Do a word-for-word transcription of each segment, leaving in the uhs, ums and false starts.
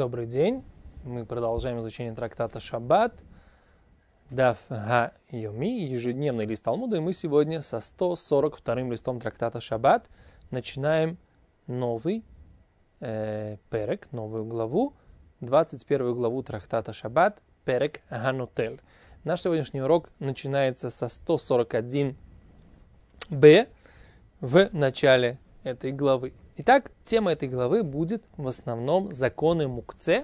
Добрый день. Мы продолжаем изучение трактата Шаббат, Даф Ха-Йоми, ежедневный лист Талмуда. И мы сегодня со сто сорок вторым листом трактата Шаббат начинаем новый э, перек, новую главу, двадцать первую главу трактата Шаббат, перек Ганутель. Наш сегодняшний урок начинается со сто сорок один бэ в начале этой главы. Итак, тема этой главы будет в основном законы мукце,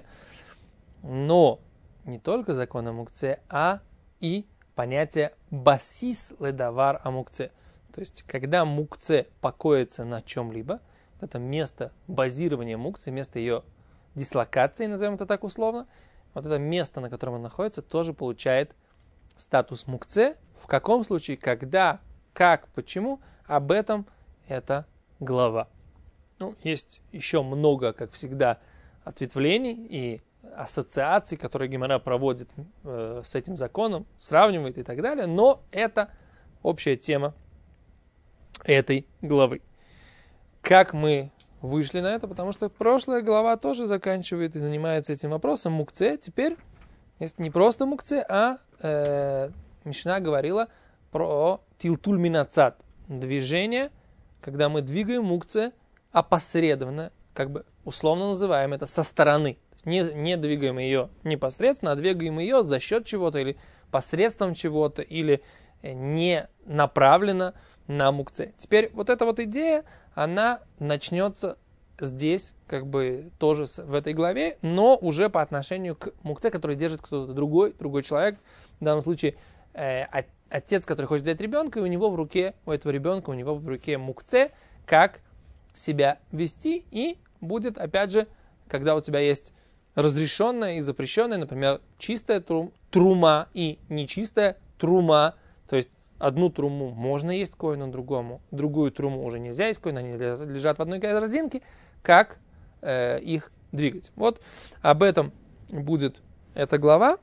но не только законы мукце, а и понятие басис ледавар амукце. То есть, когда мукце покоится на чем-либо, это место базирования мукце, место ее дислокации, назовем это так условно, вот это место, на котором он находится, тоже получает статус мукце. В каком случае, когда, как, почему, об этом эта глава. Ну, есть еще много, как всегда, ответвлений и ассоциаций, которые Гемара проводит э, с этим законом, сравнивает и так далее, но это общая тема этой главы. Как мы вышли на это? Потому что прошлая глава тоже заканчивает и занимается этим вопросом мукце. Теперь есть не просто мукце, а э, Мишна говорила про тилтуль минацат, движение, когда мы двигаем мукце опосредованно, как бы условно называем это со стороны. Не, не двигаем ее непосредственно, а двигаем ее за счет чего-то или посредством чего-то, или не направленно на мукце. Теперь вот эта вот идея, она начнется здесь, как бы тоже в этой главе, но уже по отношению к мукце, который держит кто-то другой, другой человек. В данном случае э, отец, который хочет взять ребенка, и у него в руке, у этого ребенка, у него в руке мукце, как себя вести, и будет, опять же, когда у тебя есть разрешенная и запрещенная, например, чистая трум, трума и нечистая трума, то есть одну труму можно есть коину, другому, другую труму уже нельзя есть коину, они лежат в одной корзинке, как э, их двигать. Вот об этом будет эта глава,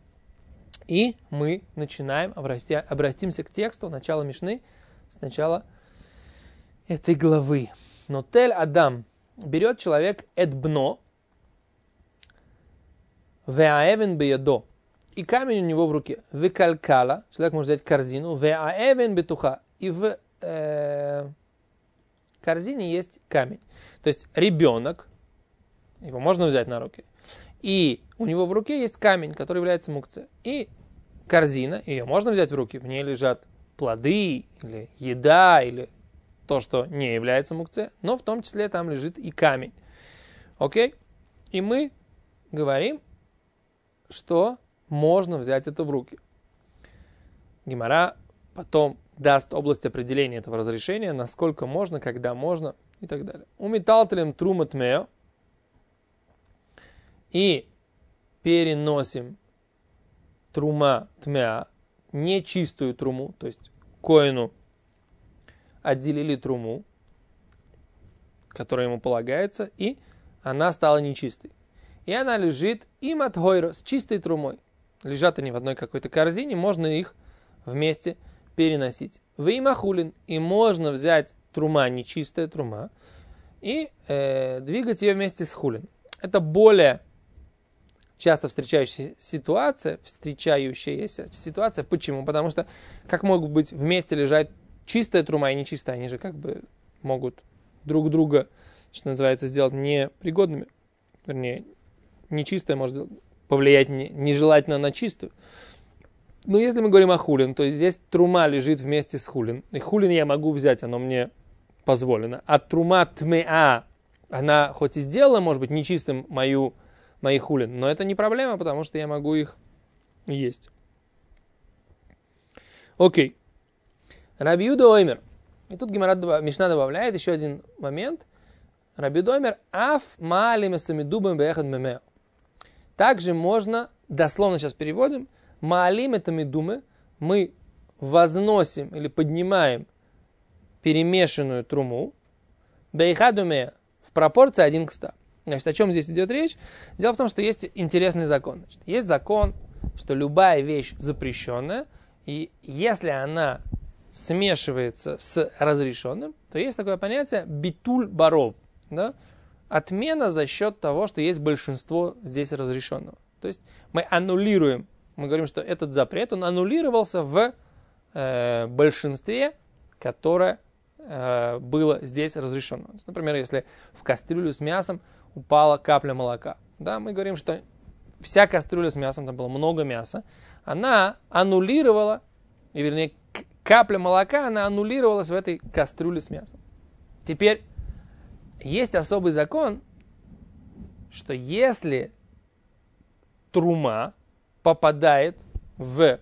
и мы начинаем, обрати, обратимся к тексту, начала Мишны, сначала этой главы. Но тель Адам, берет человек эдбно, веаэвен беядо, и камень у него в руке, векалькала, человек может взять корзину, веаэвен бетуха, и в э, корзине есть камень. То есть ребенок, его можно взять на руки, и у него в руке есть камень, который является мукце, и корзина, ее можно взять в руки, в ней лежат плоды, или еда, или то, что не является мукце, но в том числе там лежит и камень. Окей? И мы говорим, что можно взять это в руки. Гемара потом даст область определения этого разрешения, насколько можно, когда можно и так далее. Умиталтелем трумат мео, и переносим трума тмеа, нечистую труму, то есть коину отделили труму, которая ему полагается, и она стала нечистой. И она лежит им от гойро, с чистой трумой. Лежат они в одной какой-то корзине, можно их вместе переносить. В имахулин, и можно взять трума, нечистая трума, и э, двигать ее вместе с хулин. Это более часто встречающаяся ситуация, встречающаяся ситуация. Почему? Потому что как могут быть вместе лежать чистая трума и нечистая, они же как бы могут друг друга, что называется, сделать непригодными. Вернее, нечистая может повлиять не, нежелательно на чистую. Но если мы говорим о хулин, то здесь трума лежит вместе с хулин. И хулин я могу взять, оно мне позволено. А трума тмеа, она хоть и сделала, может быть, нечистым мою, мои хулин, но это не проблема, потому что я могу их есть. Окей. Раби Юда Оймер. И тут Гемара, Мишна добавляет еще один момент. Раби Юда Оймер аф маалим самидубам беяхад мемео. Также можно, дословно сейчас переводим, маалим это медумы, мы возносим или поднимаем перемешанную труму, беяхад мемео, в пропорции один к ста. Значит, о чем здесь идет речь? Дело в том, что есть интересный закон. Значит, есть закон, что любая вещь запрещенная, и если она смешивается с разрешенным, то есть такое понятие битуль баров, да? отмена за счет того, что есть большинство здесь разрешенного. То есть мы аннулируем, мы говорим, что этот запрет, он аннулировался в э, большинстве, которое э, было здесь разрешено. Например, если в кастрюлю с мясом упала капля молока, да, мы говорим, что вся кастрюля с мясом, там было много мяса, она аннулировала, и вернее, капля молока, она аннулировалась в этой кастрюле с мясом. Теперь есть особый закон, что если трума попадает в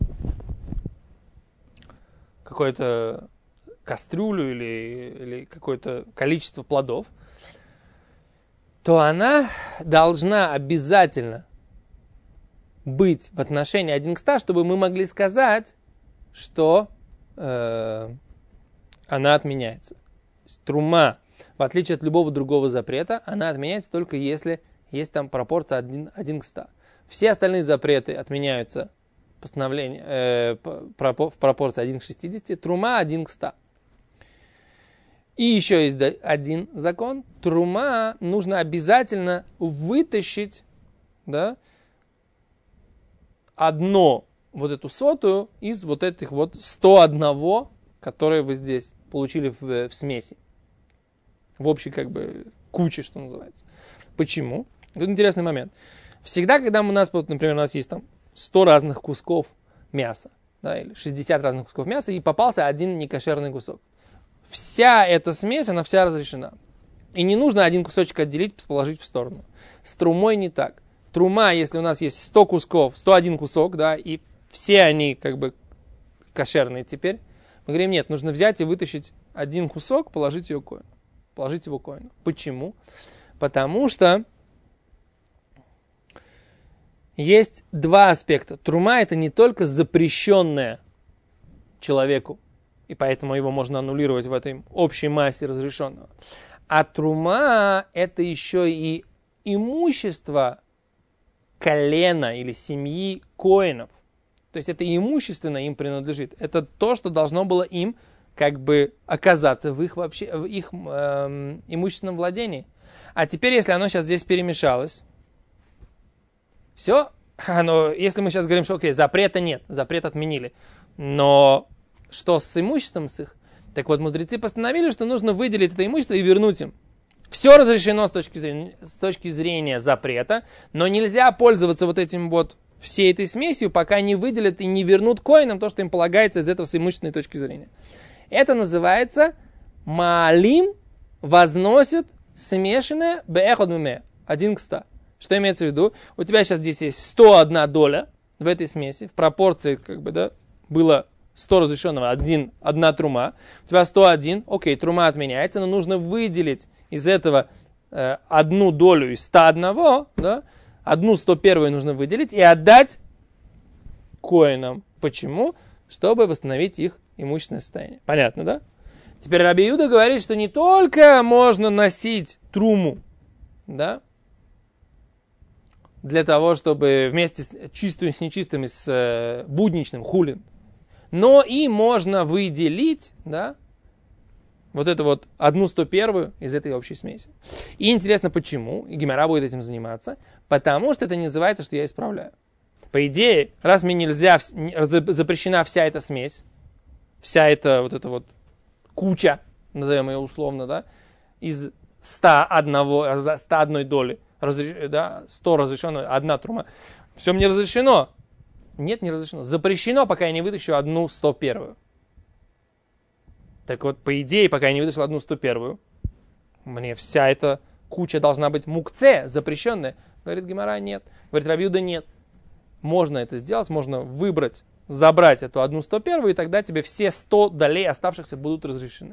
какую-то кастрюлю или, или какое-то количество плодов, то она должна обязательно быть в отношении один к ста, чтобы мы могли сказать, что э, она отменяется. То есть трума, в отличие от любого другого запрета, она отменяется только если есть там пропорция один, один к ста. Все остальные запреты отменяются постановление, э, в пропорции один к шестидесяти, трума один к ста. И еще есть один закон. Трума нужно обязательно вытащить, да, одно, вот эту сотую из вот этих вот сто один, которые вы здесь получили в, в смеси. В общей как бы куче, что называется. Почему? Тут интересный момент. Всегда, когда у нас, например, у нас есть там сто разных кусков мяса, да, или шестьдесят разных кусков мяса, и попался один некошерный кусок. Вся эта смесь, она вся разрешена. И не нужно один кусочек отделить, положить в сторону. С трумой не так. Трума, если у нас есть сто кусков, сто один кусок, да, и все они как бы кошерные теперь, мы говорим, нет, нужно взять и вытащить один кусок, положить его коину. Положить его коину. Почему? Потому что есть два аспекта. Трума — это не только запрещенное человеку, и поэтому его можно аннулировать в этой общей массе разрешенного. А трума — это еще и имущество колена или семьи коинов. То есть это имущественно им принадлежит. Это то, что должно было им как бы оказаться в их, вообще, в их э, имущественном владении. А теперь, если оно сейчас здесь перемешалось, все, оно, если мы сейчас говорим, что окей, запрета нет, запрет отменили, но что с имуществом с их? Так вот, мудрецы постановили, что нужно выделить это имущество и вернуть им. Все разрешено с точки зрения, с точки зрения запрета, но нельзя пользоваться вот этим вот всей этой смесью, пока не выделят и не вернут коинам то, что им полагается из этого с имущественной точки зрения. Это называется маалим, возносит смешанное беэход миме, один к ста. Что имеется в виду? У тебя сейчас здесь есть сто одна доля в этой смеси, в пропорции, как бы, да, было сто разрешенного, один, одна трума. У тебя сто один, окей, трума отменяется, но нужно выделить из этого э, одну долю из ста одного, да, одну сто первую нужно выделить и отдать коинам. Почему? Чтобы восстановить их имущественное состояние. Понятно, да? Теперь Раби Юда говорит, что не только можно носить труму, да, для того, чтобы вместе с чистым с нечистым и с э, будничным хулин, но и можно выделить, да, вот эту вот одну сто первую из этой общей смеси. И интересно, почему, и Гемара будет этим заниматься, потому что это не называется, что я исправляю. По идее, раз мне нельзя, запрещена вся эта смесь, вся эта вот эта вот куча, назовем ее условно, да, из ста одной доли, разреш, да, сто разрешено, одна трума, все мне разрешено. Нет, не разрешено. Запрещено, пока я не вытащу одну сто первую. Так вот, по идее, пока я не вытащил одну сто первую, мне вся эта куча должна быть мукце, запрещенная. Говорит Гемара, нет. Говорит Раби Юда, нет. Можно это сделать, можно выбрать, забрать эту одну сто первую, и тогда тебе все сто долей оставшихся будут разрешены.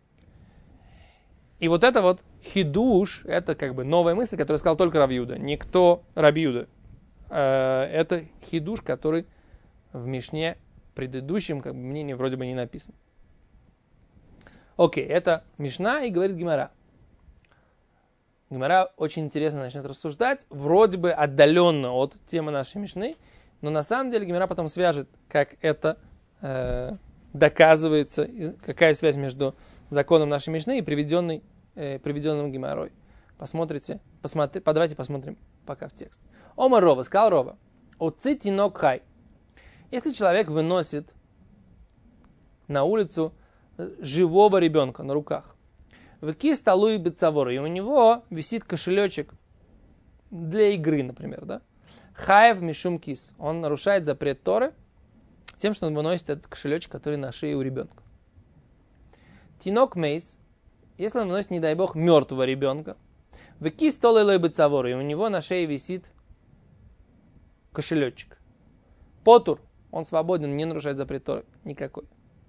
И вот это вот хидуш, это как бы новая мысль, которую сказал только Раби Юда, никто Раби Юда. Это хидуш, который в Мишне предыдущем как бы, мнении вроде бы не написан. Окей, это Мишна, и говорит Гемара. Гемара очень интересно начнет рассуждать, вроде бы отдаленно от темы нашей Мишны, но на самом деле Гемара потом свяжет, как это э, доказывается, какая связь между законом нашей Мишны и приведенной, э, приведенным Гемарой. Посмотрите, посмотри, давайте посмотрим пока в текст. Омар Рова, сказал Рова, «Оци тинок хай». Если человек выносит на улицу живого ребенка на руках, «Веки сталуй бецавор», и у него висит кошелечек для игры, например, да? «Хаев мишум кис», он нарушает запрет Торы тем, что он выносит этот кошелечек, который на шее у ребенка. «Тинок мейс», если он выносит, не дай бог, мертвого ребенка, «Веки столой бецавор», и у него на шее висит кошелечек. «Потур», он свободен, не нарушает запрет Торы никакой.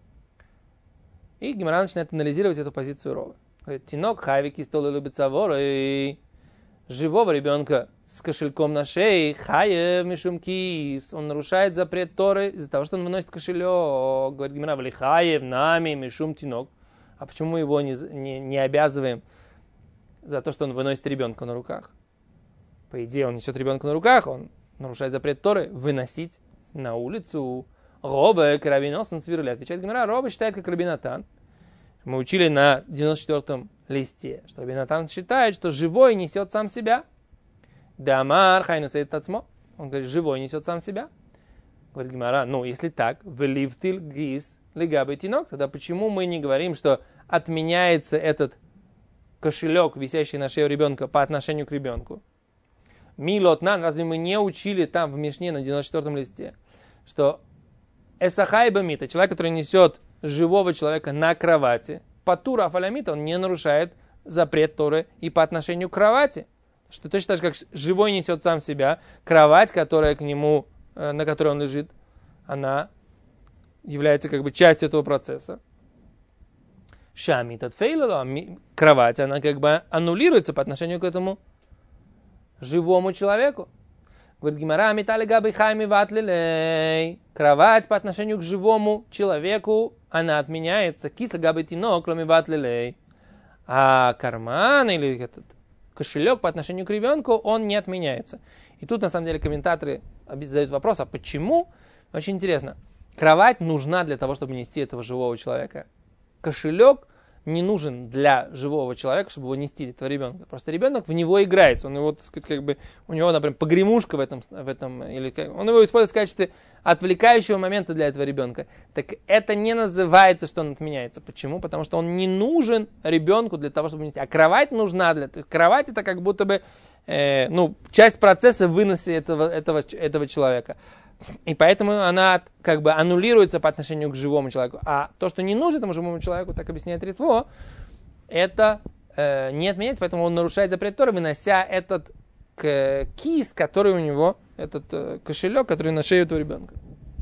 И Гемара начинает анализировать эту позицию Рова. Говорит, тинок хайвики столы любит савора, и живого ребенка с кошельком на шее, хаев мишум кис, он нарушает запрет Торы из-за того, что он выносит кошелек. Говорит Гемара, вали хаев нами мишум тинок. А почему мы его не, не, не обязываем за то, что он выносит ребенка на руках? По идее, он несет ребенка на руках, он нарушает запрет Торы выносить на улицу. Роба, Рабиносен свирли. Отвечает Гемара, Роба считает, как Раби Натан. Мы учили на девяносто четвёртом листе, что Раби Натан считает, что живой несет сам себя. Дамар хайну сейд тацмо. Он говорит, живой несет сам себя. Говорит Гемара, ну, если так, веливтил гис легабы тинок, тогда почему мы не говорим, что отменяется этот кошелек, висящий на шее ребенка, по отношению к ребенку? Милотнан, разве мы не учили там в Мишне на девяносто четвёртом листе, что эсахай бамита, человек, который несет живого человека на кровати, патура афалямита, он не нарушает запрет Торы и по отношению к кровати. Что точно так же, как живой несет сам себя, кровать, которая к нему, на которой он лежит, она является как бы частью этого процесса. Шамит от фейлала, кровать, она как бы аннулируется по отношению к этому живому человеку. Говорит Гемара, метали габы хайми ватлилей. Кровать по отношению к живому человеку, она отменяется. Кисло габы тинок, кроме ватлилей. А карман или этот кошелек по отношению к ребенку, он не отменяется. И тут, на самом деле, комментаторы задают вопрос, а почему? Очень интересно. Кровать нужна для того, чтобы нести этого живого человека. Кошелек не нужен для живого человека, чтобы его нести, этого ребенка. Просто ребенок в него играется. Он его, так сказать, как бы, у него, например, погремушка в этом, в этом или как, он его использует в качестве отвлекающего момента для этого ребенка. Так это не называется, что он отменяется. Почему? Потому что он не нужен ребенку для того, чтобы нести. А кровать нужна для этого. Кровать это как будто бы э, ну, часть процесса выноса этого, этого, этого человека. И поэтому она как бы аннулируется по отношению к живому человеку. А то, что не нужно этому живому человеку, так объясняет Ритво, это э, не отменяется, поэтому он нарушает запрет Торы, вынося этот к, кис, который у него, этот э, кошелек, который на шее этого ребенка.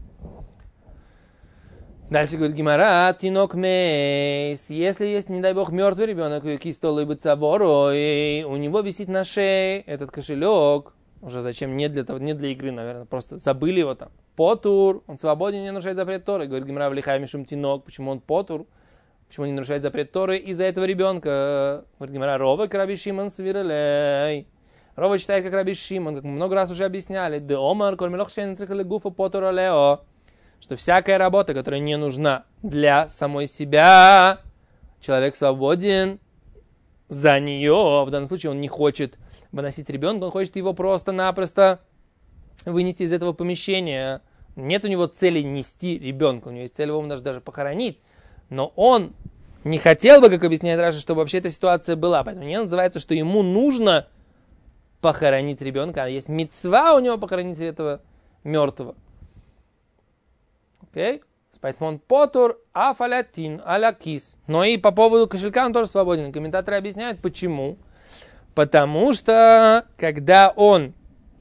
Дальше говорит Гемара, тинок мейс. Если есть, не дай бог, мертвый ребенок, кис толы бы цаборо, и у него висит на шее этот кошелек, уже зачем? Не для того, не для игры, наверное. Просто забыли его там. Потур. Он свободен, не нарушает запрет Торы. Говорит Гемара, влихай мишум тинок. Почему он потур? Почему он не нарушает запрет Торы из-за этого ребенка? Говорит Гемара, Рова к Раби Шимон свирелей. Рова читает как Раби Шимон, как мы много раз уже объясняли. Де омар кормилох шен црихали гуфа потура лео. Что всякая работа, которая не нужна для самой себя, человек свободен за нее. В данном случае он не хочет выносить ребенка, он хочет его просто-напросто вынести из этого помещения. Нет у него цели нести ребенка, у него есть цель его даже, даже похоронить. Но он не хотел бы, как объясняет Раша, чтобы вообще эта ситуация была. Поэтому не называется, что ему нужно похоронить ребенка, а есть мицва у него похоронить этого мертвого. Окей? Поэтому он потур афалятин алякис. Но и по поводу кошелька он тоже свободен. Комментаторы объясняют, почему. Потому что, когда он,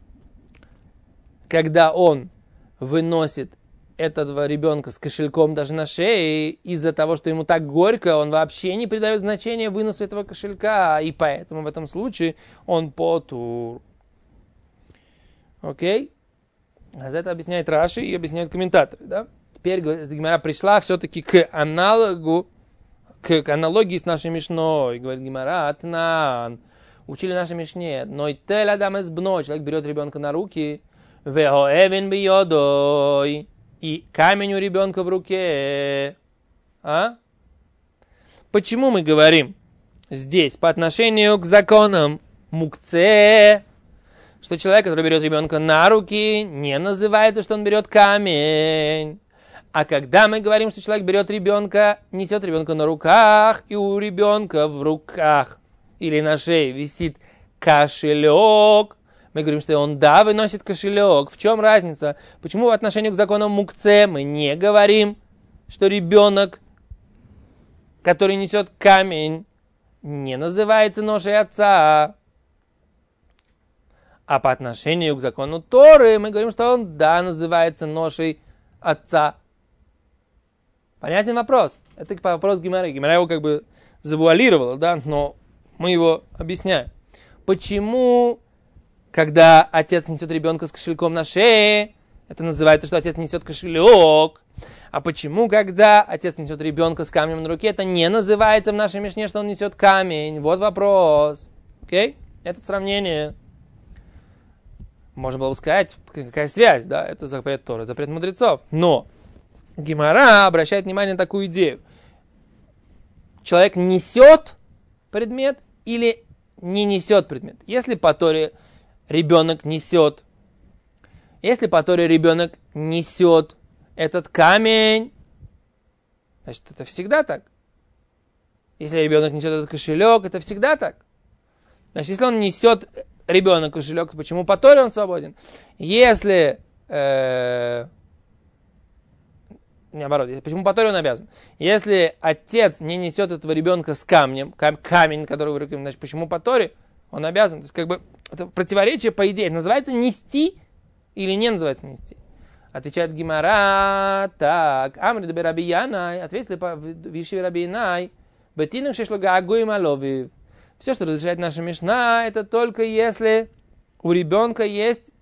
когда он выносит этого ребенка с кошельком даже на шее, из-за того, что ему так горько, он вообще не придает значения выносу этого кошелька, и поэтому в этом случае он потур. Окей? А за это объясняет Раши и объясняют комментаторы. Да? Теперь Гемара пришла все-таки к аналогу, к аналогии с нашей Мишной. Говорит Гемара, атнан. Учили нашей Мишне, но и тель адам из бно, человек берет ребенка на руки, веоэвин бьёдой, и камень у ребенка в руке. А? Почему мы говорим, здесь по отношению к законам мукце, что человек, который берет ребенка на руки, не называется, что он берет камень. А когда мы говорим, что человек берет ребенка, несет ребенка на руках, и у ребенка в руках или на шее висит кошелек, мы говорим, что он, да, выносит кошелек. В чем разница? Почему в отношении к законам мукце мы не говорим, что ребенок, который несет камень, не называется ношей отца? А по отношению к закону Торы мы говорим, что он, да, называется ношей отца. Понятен вопрос? Это вопрос Гемары. Гемара его как бы завуалировала, да, но мы его объясняем. Почему, когда отец несет ребенка с кошельком на шее, это называется, что отец несет кошелек? А почему, когда отец несет ребенка с камнем на руке, это не называется в нашей мишне, что он несет камень? Вот вопрос. Окей? Это сравнение. Можно было бы сказать, какая связь, да? Это запрет Торы, запрет мудрецов. Но Гемара обращает внимание на такую идею. Человек несет предмет или не несет предмет? Если по Торе ребенок несет, если по Торе ребенок несет этот камень, значит, это всегда так. Если ребенок несет этот кошелек, это всегда так. Значит, если он несет ребенок кошелек, почему по Торе он свободен? Если э, наоборот, почему по Торе он обязан? Если отец не несет этого ребенка с камнем, кам- камень, который в руке, значит, почему по Торе он обязан? То есть, как бы, это противоречие, по идее, называется нести или не называется нести? Отвечает Гемара, так, Амри де Раби Янай, ответили по Виши Раби Янай, Бетинух шешлога агуим аловив. Все, что разрешает наша мишна, это только если у ребенка есть,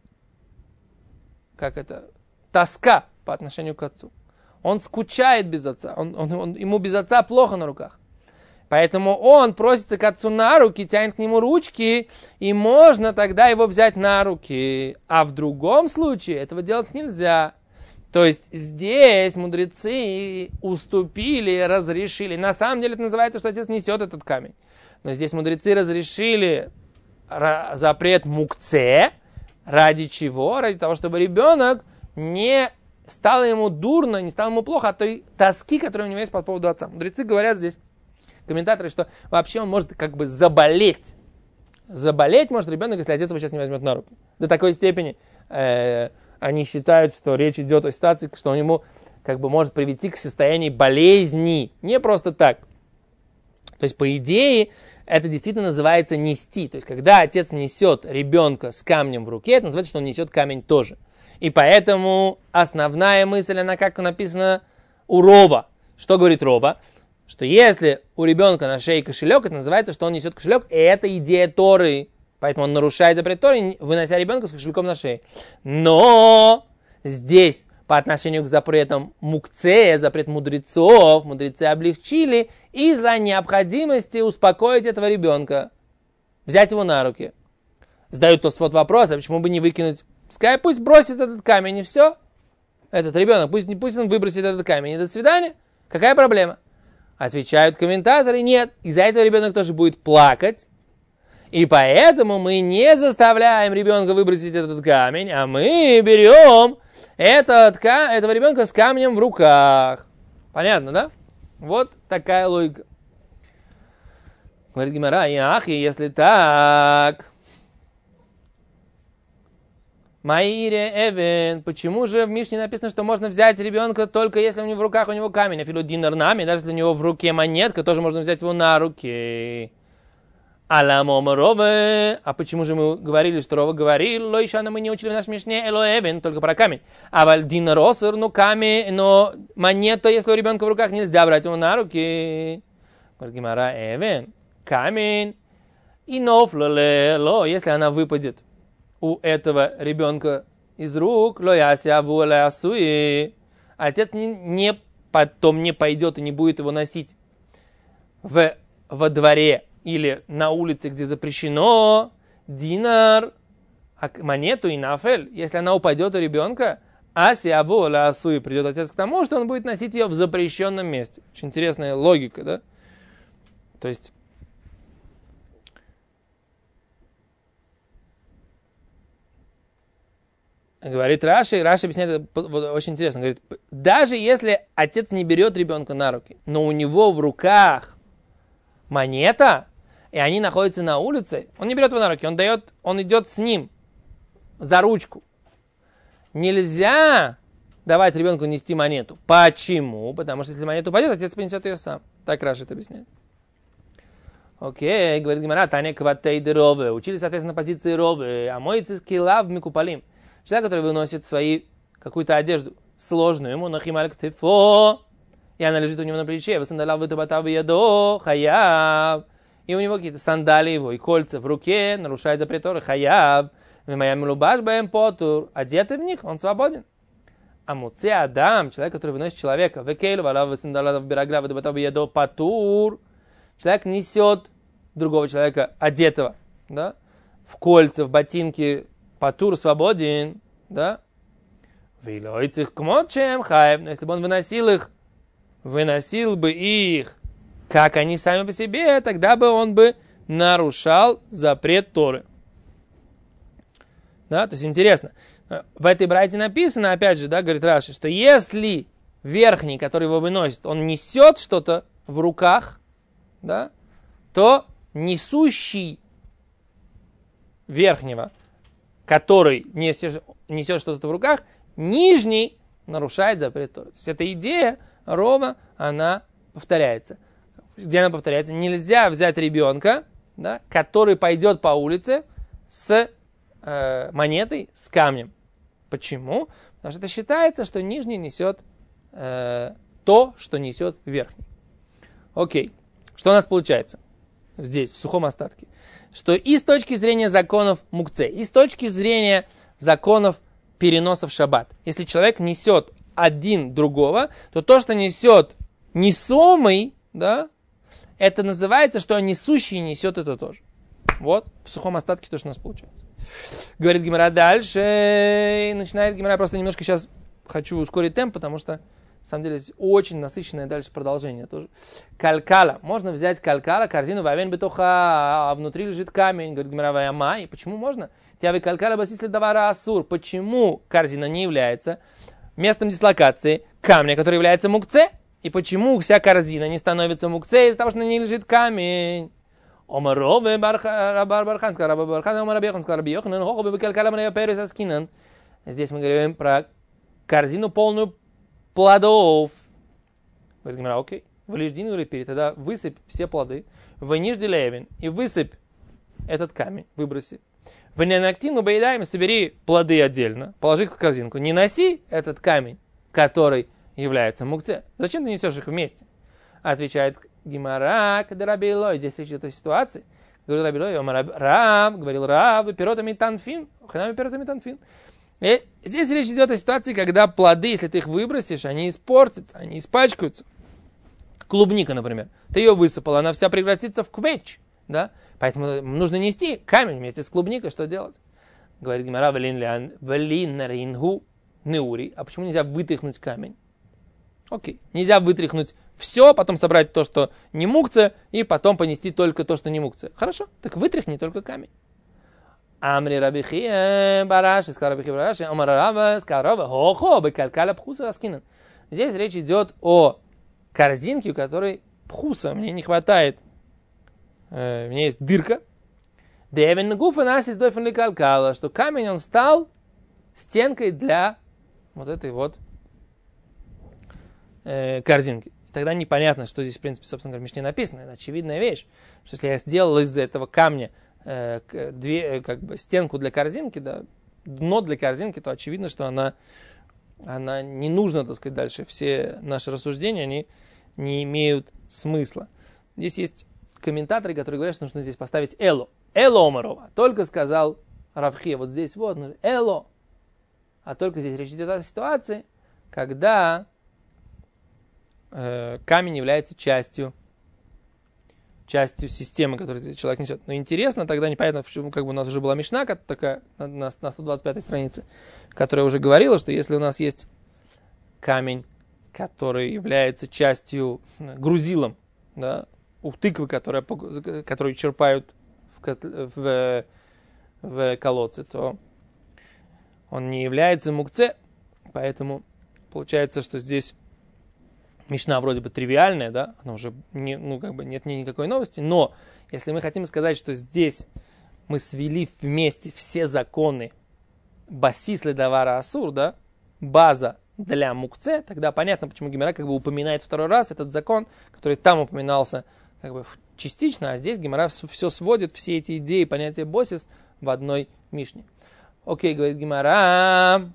как это, тоска по отношению к отцу. Он скучает без отца, он, он, он, ему без отца плохо на руках. Поэтому он просится к отцу на руки, тянет к нему ручки, и можно тогда его взять на руки. А в другом случае этого делать нельзя. То есть здесь мудрецы уступили, разрешили. На самом деле это называется, что отец несет этот камень. Но здесь мудрецы разрешили запрет мукце. Ради чего? Ради того, чтобы ребенок не стало ему дурно, не стало ему плохо от той тоски, которая у него есть по поводу отца. Мудрецы говорят здесь, комментаторы, что вообще он может как бы заболеть. Заболеть может ребенок, если отец его сейчас не возьмет на руки. До такой степени э, они считают, что речь идет о ситуации, что он ему как бы может привести к состоянию болезни. Не просто так. То есть, по идее, это действительно называется нести. То есть, когда отец несет ребенка с камнем в руке, это называется, что он несет камень тоже. И поэтому основная мысль, она как написана у Рова. Что говорит Рова? Что если у ребенка на шее кошелек, это называется, что он несет кошелек, и это идея Торы. Поэтому он нарушает запрет Торы, вынося ребенка с кошельком на шее. Но здесь, по отношению к запретам мукце, запрет мудрецов, мудрецы облегчили из-за необходимости успокоить этого ребенка, взять его на руки. Задают Тосфот вопрос, а почему бы не выкинуть? Пускай пусть бросит этот камень, и все. Этот ребенок, пусть, пусть он выбросит этот камень, и до свидания. Какая проблема? Отвечают комментаторы, нет, из-за этого ребенок тоже будет плакать. И поэтому мы не заставляем ребенка выбросить этот камень, а мы берем этот, этого ребенка с камнем в руках. Понятно, да? Вот такая логика. Говорит Гемара, ахи, если так... Маире Эвен, почему же в Мишне написано, что можно взять ребенка только если у него в руках у него камень, а филу динар нами, даже если у него в руке монетка, тоже можно взять его на руки. Аламом Рове, а почему же мы говорили, что Рова говорил, Лойшана мы не учили в нашей Мишне, Эло Эвен, только про камень. А валь динар осер, ну камень, но монету, если у ребенка в руках, нельзя брать его на руки. Говорит Гемара, Эвен, камень, и нофлоле, ло, если она выпадет у этого ребенка из рук, отец не, не потом не пойдет и не будет его носить в, во дворе или на улице, где запрещено, динар, а монету и нафель, если она упадет у ребенка, асиаву ла асуи, придет отец к тому, что он будет носить ее в запрещенном месте. Очень интересная логика, да? То есть Говорит Раши, Раши объясняет это очень интересно. Говорит, даже если отец не берет ребенка на руки, но у него в руках монета, и они находятся на улице, он не берет его на руки, он дает, он идет с ним за ручку. Нельзя давать ребенку нести монету. Почему? Потому что если монета упадет, отец понесет ее сам. Так Раши это объясняет. Окей, говорит Гемара, Таня кватейды ровы. Учили, соответственно, позиции ровы. А мой цискилав микупалим. Человек, который выносит свои, какую-то одежду сложную, ему нахималь ктефо, и она лежит у него на плече, высандалав вытабатав ядо, хаяб, и у него какие-то сандалии его и кольца в руке, нарушает запрет Торы, хаяб, вимаям лубаш бэм потур, одетый в них, он свободен. А муце адам, человек, который выносит человека, векейлу валав высандалав бирагла вытабатав ядо патур, человек несет другого человека, одетого, да, в кольца, в ботинки, патур свободен, да? Вилойцих кмочем хайб. Но если бы он выносил их, выносил бы их, как они сами по себе, тогда бы он бы нарушал запрет Торы. Да, то есть интересно. В этой брайте написано, опять же, да, говорит Раши, что если верхний, который его выносит, он несет что-то в руках, да, то несущий верхнего, который несет, несет что-то в руках, нижний нарушает запрет Торы. То есть эта идея ровно, она повторяется. Где она повторяется? Нельзя взять ребенка, да, который пойдет по улице с э, монетой, с камнем. Почему? Потому что это считается, что нижний несет э, то, что несет верхний. Окей. Что у нас получается здесь, в сухом остатке? Что и с точки зрения законов мукце, и с точки зрения законов переноса в шаббат, если человек несет один другого, то то, что несет несомый, да, это называется, что несущий несет это тоже. Вот, в сухом остатке то, что у нас получается. Говорит Гемара дальше, и начинает Гемара, я просто немножко сейчас хочу ускорить темп, потому что на самом деле, очень насыщенное дальше продолжение тоже. Калькала. Можно взять калькала, корзину, вавен бетоха, а внутри лежит камень. Говорит Гемара ваяма. И почему можно? Тявы калькала басисли давара асур. Почему корзина не является местом дислокации камня, который является мукце? И почему вся корзина не становится мукце из-за того, что на ней лежит камень? Омарове барбарханска, раба бархан, омарабеханска, рабиохнан, хохобе калькала мная перес аскинан. Здесь мы говорим про корзину полную плодов. Говорит Гемара, окей. Валеждин валепири, тогда высыпь все плоды. Ванижди левин. И высыпь этот камень, выброси. Ванянактину боедаем, собери плоды отдельно, положи их в корзинку. Не носи этот камень, который является мукце. Зачем ты несешь их вместе? Отвечает Гемара, когда Рабилой. Здесь речь идет о ситуации. Говорит Рабилой, Раб, говорил Раб, пиротами танфин, ханами пиротами танфин. И здесь речь идет о ситуации, когда плоды, если ты их выбросишь, они испортятся, они испачкаются. Клубника, например. Ты ее высыпал, она вся превратится в квеч. Да? Поэтому нужно нести камень вместе с клубникой. Что делать? Говорит Гемара, валиннарингу неури. А почему нельзя вытряхнуть камень? Окей. Нельзя вытряхнуть все, потом собрать то, что не мукция, и потом понести только то, что не мукция. Хорошо, так вытряхни только камень. Амри рабихи бараши, скарабихи бараши, амарава, скарава, хо-хо, бекалькаля пхуса аскинан. Здесь речь идет о корзинке, у которой пхуса, мне не хватает, э, у меня есть дырка. Девин гуфа нас из дофен калкала, что камень он стал стенкой для вот этой вот э, корзинки. И тогда непонятно, что здесь, в принципе, собственно говоря, в Мишне написано. Это очевидная вещь, что если я сделал из этого камня две, как бы, стенку для корзинки, да, дно для корзинки, то очевидно, что она, она не нужна, так сказать, дальше. Все наши рассуждения, они не имеют смысла. Здесь есть комментаторы, которые говорят, что нужно здесь поставить эло. Эло омарова. Только сказал Равхия, вот здесь вот, эло. А только здесь речь идет о ситуации, когда э, камень является частью частью системы, которую человек несет. Но интересно, тогда непонятно, почему, как бы у нас уже была Мишна такая на, на сто двадцать пятой странице, которая уже говорила, что если у нас есть камень, который является частью, грузилом, да, у тыквы, которая, которую черпают в, в, в колодце, то он не является мукце, поэтому получается, что здесь Мишна вроде бы тривиальная, да, она уже не, ну, как бы нет никакой новости, но если мы хотим сказать, что здесь мы свели вместе все законы басис ледавара асур, да, база для мукце, тогда понятно, почему Гемара как бы упоминает второй раз этот закон, который там упоминался как бы частично, а здесь Гемара все сводит, все эти идеи, понятия босис в одной Мишне. Окей, говорит Гемара,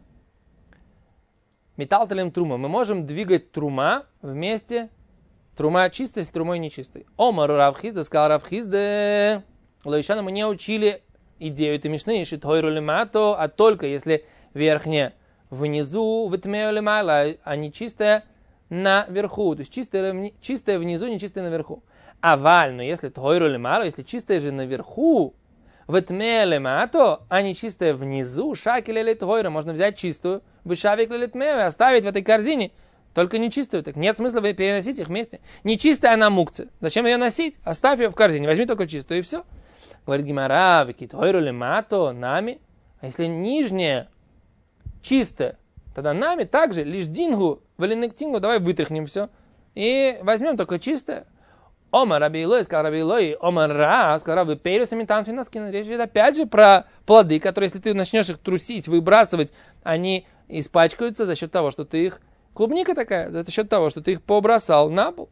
металтелем трума. Мы можем двигать трума вместе, трума чистой с трумой нечистой. Омар Равхизда, сказал Равхизда, Лоишана мы не учили идею этой Мишны, шитхойру лимато, а только если верхняя внизу, витмею лимайла, а не чистая наверху. То есть чистая, чистая внизу, не чистая наверху. А валь, но если тхойру лимало, если чистая же наверху, витмею лимато, а не чистая внизу, шакель или тхойру, можно взять чистую, вышавик или тмею и оставить в этой корзине, только нечистую. Так нет смысла переносить их вместе. Нечистая она мукция. Зачем ее носить? Оставь ее в корзине, возьми только чистую и все. Говорит Гемара, векитхойру лимато, нами. А если нижняя чистая, тогда нами также лишь дингу, валинектингу, давай вытряхнем все и возьмем только чистое. Омар Раби Илой, сказал Раби Илой, Омар Ра, сказал Раби Пейрусами танфинаскина. Речь идет опять же про плоды, которые, если ты начнешь их трусить, выбрасывать, они испачкаются за счет того, что ты их, клубника такая, за счет того, что ты их побросал на пол,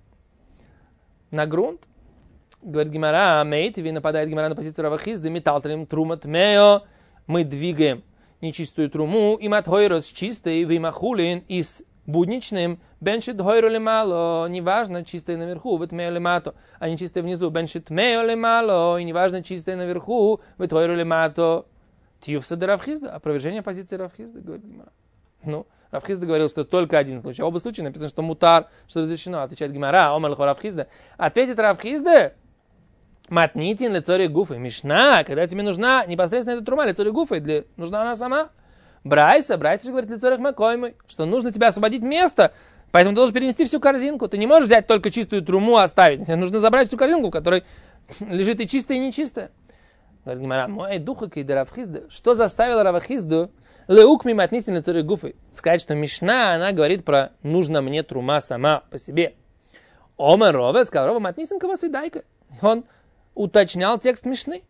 на грунт. Говорит Гемара, мейт, и нападает Гемара на позицию Равахизды, металтрим трумат мео, мы двигаем нечистую труму, и матхойрос чистой, вимахулин, и с будничным, беншит хойру лимало, неважно, чистое наверху, вот мео лимато, а не чистое внизу, беншит мео лимало, и неважно, чистое наверху, вот хойру лимато. Тьюфсада Равхизда, опровержение позиции Равхизда, говорит Гемара. Ну, Равхизда говорил, что только один случай. А оба случая написано, что мутар, что разрешено. Отвечает Гемара, омар лхо Равхизда. Ответит Равхизда, матнитин лицори гуфы. Мишна, когда тебе нужна непосредственно эта трума, лицори гуфы, для... нужна она сама. Брайса, Брайса же говорит лицорих макоймы, что нужно тебе освободить место, поэтому ты должен перенести всю корзинку. Ты не можешь взять только чистую труму и оставить. Тебе нужно забрать всю корзинку, в которой лежит и чистая, и нечистая. Говорит Гемара, мой дух и Равхизда. Что заставило Равхизду леук мимо отнести лицорих гуфы? Сказать, что Мишна, она говорит про нужно мне трума сама по себе. Омар Рове, сказал Рове, матнисин кавас и дайка. Он уточнял текст Мишны.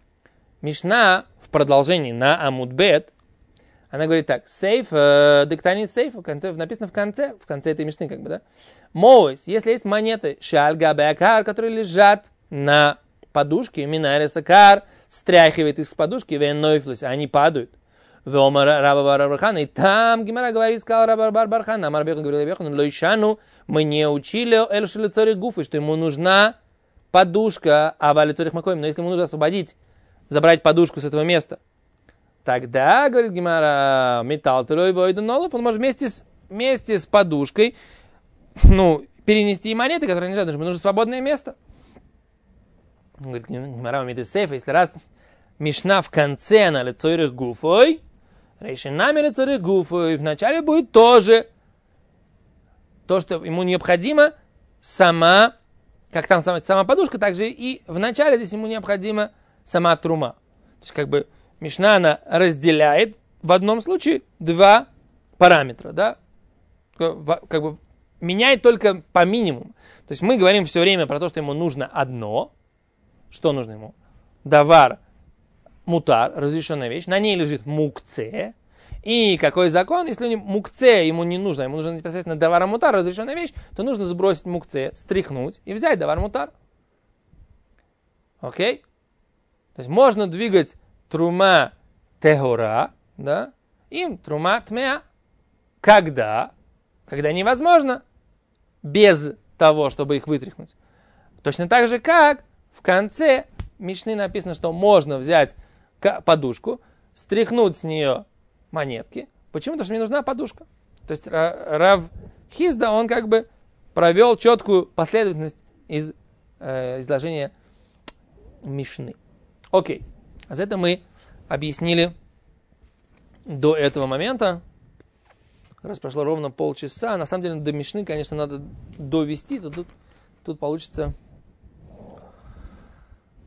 Мишна в продолжении на Амудбет, она говорит так, сейф, э, диктанит сейф, в конце, написано в конце, в конце этой Мишны, как бы, да. Моуис, если есть монеты, шальга беакар, которые лежат на подушке, минарисакар, стряхивает их с подушки, венойфлус, они падают. Веомар раба барбархан, и там Гемара говорит, сказал раба барбархан, а Марбехан говорил Рабехан, лойшану, мы не учили эльшили царих гуфы, что ему нужна подушка, а вали царих макоим, но если ему нужно освободить, забрать подушку с этого места, тогда, говорит Гемара, металл трой бойду нолов, он может вместе с, вместе с подушкой, ну, перенести и монеты, которые лежат, ему нужно свободное место. Говорит Гемара, умеет из сейфа, если раз Мишна в конце на лицорих гуфой, рейшинами лицорих гуфой, вначале будет тоже то, что ему необходимо сама, как там сама, сама подушка, также и в начале здесь ему необходима сама трума. То есть как бы Мишна она разделяет в одном случае два параметра, да, как бы меняет только по минимуму. То есть мы говорим все время про то, что ему нужно одно. Что нужно ему? Давар, мутар, разрешенная вещь, на ней лежит мукце. И какой закон? Если мукце ему не нужно, ему нужно непосредственно давар мутар, разрешенная вещь, то нужно сбросить мукце, стряхнуть и взять давар мутар. Окей? То есть можно двигать трума тегора, да, им трума тмеа. Когда? Когда невозможно без того, чтобы их вытряхнуть. Точно так же, как в конце Мишны написано, что можно взять подушку, стряхнуть с нее монетки. Почему? Потому что мне нужна подушка. То есть Рав Хизда, он как бы провел четкую последовательность из э, изложения Мишны. Окей. А за это мы объяснили до этого момента. Раз прошло ровно полчаса. На самом деле до Мишны, конечно, надо довести. То тут, тут получится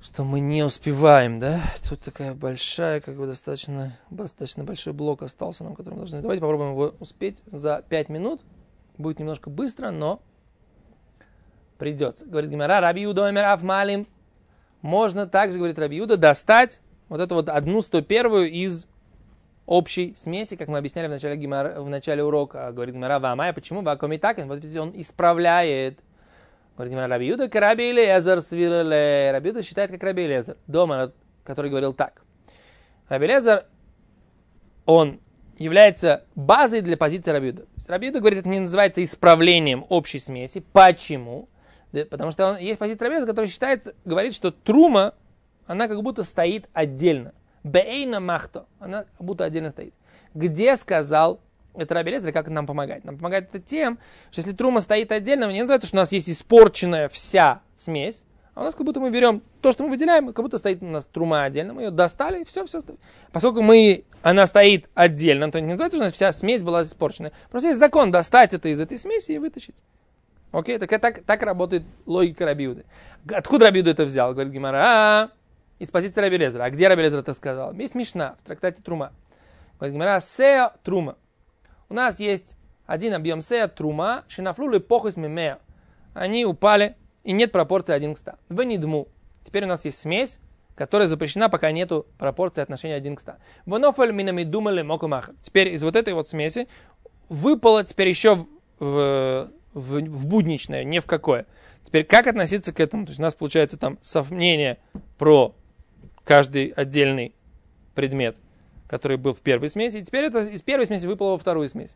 что мы не успеваем, да? Тут такая большая, как бы достаточно, достаточно большой блок остался нам, который мы должны... Давайте попробуем его успеть за пять минут. Будет немножко быстро, но придется. Говорит Гемара, Раби Юда омер аф малим. Можно также, говорит Раби Юда, достать вот эту вот одну сто первую из общей смеси, как мы объясняли в начале, Гемара, в начале урока. Говорит Гемара, вамая, почему? Вакомитакен. Вот он исправляет. Говорит Гемара, Раби Юда, как Раби Элиэзер свирле. Раби Юда считает, как Раби Элиэзер. Дома, который говорил так. Раби Элиэзер, он является базой для позиции Раби Юда. Раби Юда говорит, это не называется исправлением общей смеси. Почему? Да, потому что он, есть позиция Раби Элиэзера, которая считает, говорит, что трума, она как будто стоит отдельно. Бейна махто, она как будто отдельно стоит. Где сказал это Раби Элиэзер, как нам помогает? Нам помогает это тем, что если трума стоит отдельно, не называется, что у нас есть испорченная вся смесь, а у нас как будто мы берем то, что мы выделяем, как будто стоит у нас трума отдельно, мы ее достали, и все, все. Поскольку мы, она стоит отдельно, то не называется, что у нас вся смесь была испорченная. Просто есть закон достать это из этой смеси и вытащить. Окей, так, так, так работает логика Раби Юды. Откуда Раби Юда это взял? Говорит Гемара, а из позиции Раби Элиэзера. А где Раби Элиэзер это сказал? Есть Мишна в трактате Трума. Говорит Гемара, сея трума. У нас есть один объем сея трума, шинафлулы похус мимея. Они упали, и нет пропорции один к ста. В нидму. Теперь у нас есть смесь, которая запрещена, пока нету пропорции отношения один к ста. Вонофаль минами думали мокумаха. Теперь из вот этой вот смеси выпало теперь еще в, в, в будничное, не в какое. Теперь как относиться к этому? То есть у нас получается там сомнение про каждый отдельный предмет, который был в первой смеси. И теперь это из первой смеси выпало во вторую смесь.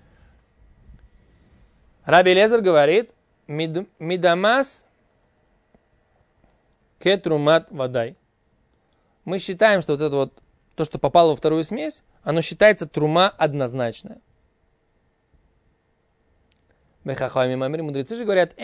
Раби Элиэзер говорит, мидамас кетрумат вадай. Мы считаем, что вот это вот, то, что попало во вторую смесь, оно считается трума однозначная. Мудрецы же говорят,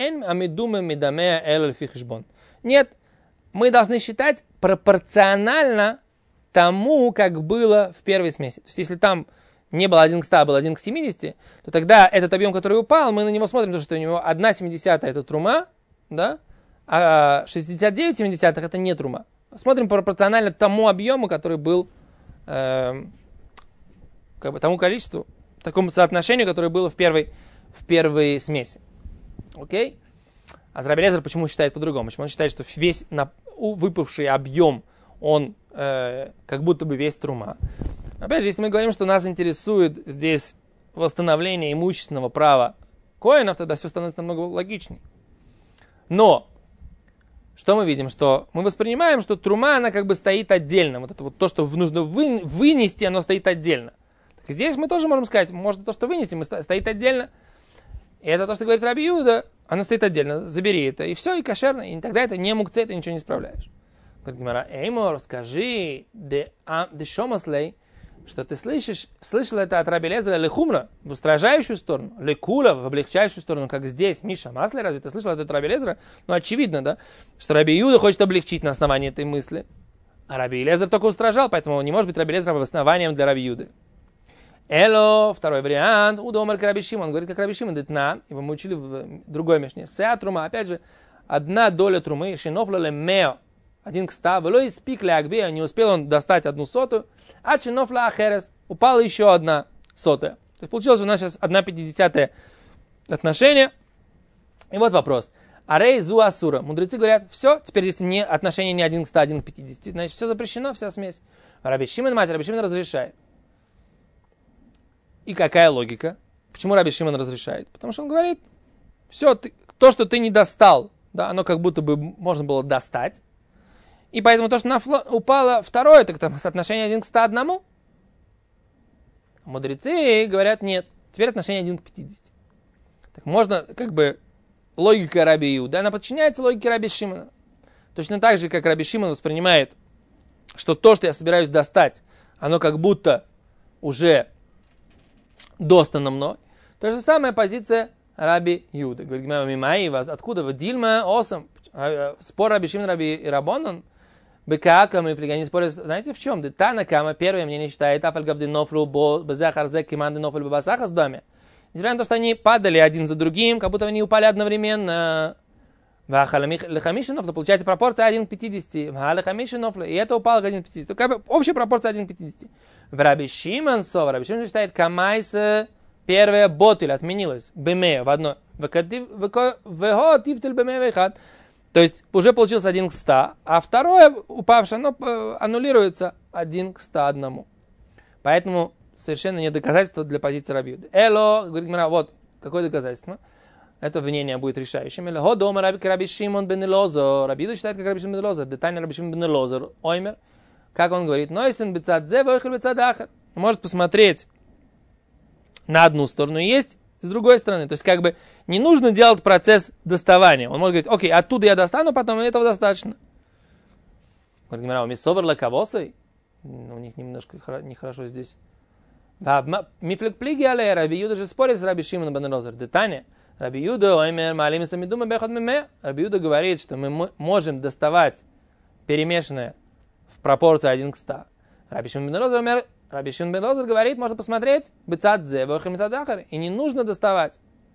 нет, мы должны считать пропорционально тому, как было в первой смеси. То есть, если там не было один к ста, а был один к семидесяти, то тогда этот объем, который упал, мы на него смотрим, потому что у него одна семидесятая это трума, да, а шестьдесят девять семидесятых это не трума. Смотрим пропорционально тому объему, который был, э, как бы тому количеству, такому соотношению, которое было в первой, в первой смеси. Окей? А Раби Элиэзер почему считает по-другому? Почему он считает, что весь на, выпавший объем, он э, как будто бы весь трума. Опять же, если мы говорим, что нас интересует здесь восстановление имущественного права коэнов, тогда все становится намного логичнее. Но что мы видим? Что мы воспринимаем, что трума, она как бы стоит отдельно. Вот это вот то, что нужно вы, вынести, оно стоит отдельно. Так здесь мы тоже можем сказать, может то, что вынести, мы стоит отдельно. И это то, что говорит Раби Юда, оно стоит отдельно. Забери это, и все, и кошерно. И тогда это не мукце, ты ничего не исправляешь. Говорит Гемара, Эймор, скажи, де шомаслей, что ты слышишь, слышал это от Раби Элиэзера лехумра, в устражающую сторону, лекула, в облегчающую сторону, как здесь, Миша Маслей, разве ты слышал это от Раби Элиэзера? Ну, очевидно, да, что Раби Юда хочет облегчить на основании этой мысли, а Раби Элиэзер только устражал, поэтому не может быть Раби Элиэзер основанием для Раби Юды. Эло, второй вариант, удомар к Раби Шимон, он говорит, как Раби Шимон, детна, его мы учили в другой мишне, сеа трума, опять же, одна доля трумы, шинофла лемео, один к ста, вело испик леагбея, не успел он достать одну сотую, а чинофла ахерес, упала еще одна сотая. То есть получилось у нас сейчас одна пятидесятая отношение. И вот вопрос. Арей зу асура. Мудрецы говорят, все, теперь здесь не, отношение не один к ста, один к пятидесяти, значит все запрещено, вся смесь. Раби Шимон, мать, Раби Шимон разрешает. И какая логика? Почему Раби Шимон разрешает? Потому что он говорит, все, ты, то, что ты не достал, да, оно как будто бы можно было достать. И поэтому то, что нафло, упало второе, так там соотношение один к ста одному. Мудрецы говорят, нет, теперь отношение один к пятидесяти. Так можно, как бы, логика Раби Иуда, она подчиняется логике Раби Шимона. Точно так же, как Раби Шимон воспринимает, что то, что я собираюсь достать, оно как будто уже достано мной. То же самая позиция Раби Иуда. Говорит, мимаи вас, откуда вы? Дильма, осам. Спор Раби Шимон, Раби Рабонан. Бекаакам и плегани спорят, знаете в чем? Детана кама, первое мнение считает, афальгавды нофлу базахарзек киманды нофлу бабасахас в доме. Несмотря на то, что они падали один за другим, как будто они упали одновременно. Лехамишинофла, получается пропорция один к пятидесяти. Лехамишинофла, и это упало к один к пятидесяти. Как бы общая пропорция один к пятидесяти. В Раби Шимон Сова, Раби Шимон считает, камайса первая ботель отменилась. Бемея в одной. Вего тифтель бемея вейхат. То есть уже получилось один к ста, а второе упавшее, оно аннулируется один к ста одному. Поэтому совершенно нет доказательства для позиции Раби Юды. Эло, говорит Гмара, вот, какое доказательство? Это мнение будет решающим. Эло, хо дома Раби Раби Шимон бен Элозор. Раби Юда считает, как Раби Шимон бен Элозор. Детально Раби Шимон бен Элозор. Оймер. Как он говорит? Нойсен бецадзе, войхер бецадахар. Может посмотреть на одну сторону и есть с другой стороны. То есть как бы не нужно делать процесс доставания. Он может говорить, окей, оттуда я достану, потом этого достаточно. Говорит Гмара, у мисовер лакавосой. У них немножко нехорошо здесь. Мифлек плиги алея, Раби Юда же спорит с Раби Шимоном бен Элозор. Детание. Раби Юда, оймер, малимиса мидума бехот миме. Раби Юда говорит, что мы можем доставать перемешанное в пропорции один к ста. Раби Шимон бен Элозор, Раби Шимон бен Элозор говорит, можно посмотреть, бецадзе, войхер бецадахар, и не нужно доставать.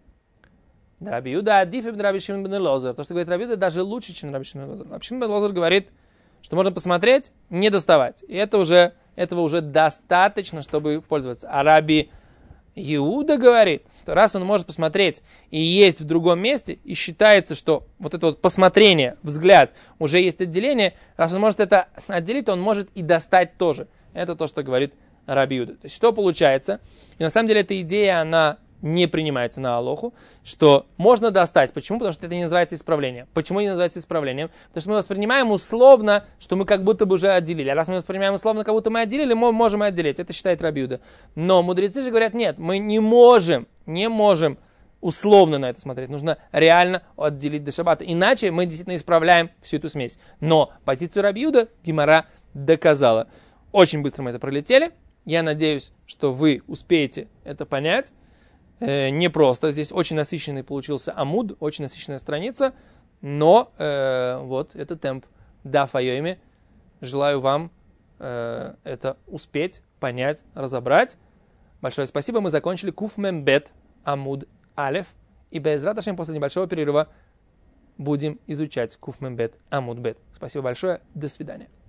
Раби Юда адиф ибн Раби Шимон бен Элозор. То, что говорит Раби Юда, даже лучше, чем Раби Шимон бен Элозор. Раби Шимон бен Элозор говорит, что можно посмотреть, не доставать. И это уже, этого уже достаточно, чтобы пользоваться. А Раби Иуда говорит, что раз он может посмотреть и есть в другом месте, и считается, что вот это вот посмотрение, взгляд, уже есть отделение, раз он может это отделить, то он может и достать тоже. Это то, что говорит Раби Иуда. То есть что получается? И на самом деле эта идея, она не принимается на алоху, что можно достать. Почему? Потому что это не называется исправлением. Почему не называется исправлением? Потому что мы воспринимаем условно, что мы как будто бы уже отделили. А раз мы воспринимаем условно, как будто мы отделили, мы можем и отделить. Это считает Раби Иуда. Но мудрецы же говорят, нет, мы не можем, не можем условно на это смотреть. Нужно реально отделить до шаббата. Иначе мы действительно исправляем всю эту смесь. Но позицию Раби Иуда Гемара доказала. Очень быстро мы это пролетели. Я надеюсь, что вы успеете это понять. Э, непросто. Здесь очень насыщенный получился амуд, очень насыщенная страница. Но э, вот это темп даф айоми. Желаю вам э, это успеть, понять, разобрать. Большое спасибо. Мы закончили куф мем бет амуд алеф. И безрат ашем после небольшого перерыва будем изучать куф мем бет амуд бет. Спасибо большое. До свидания.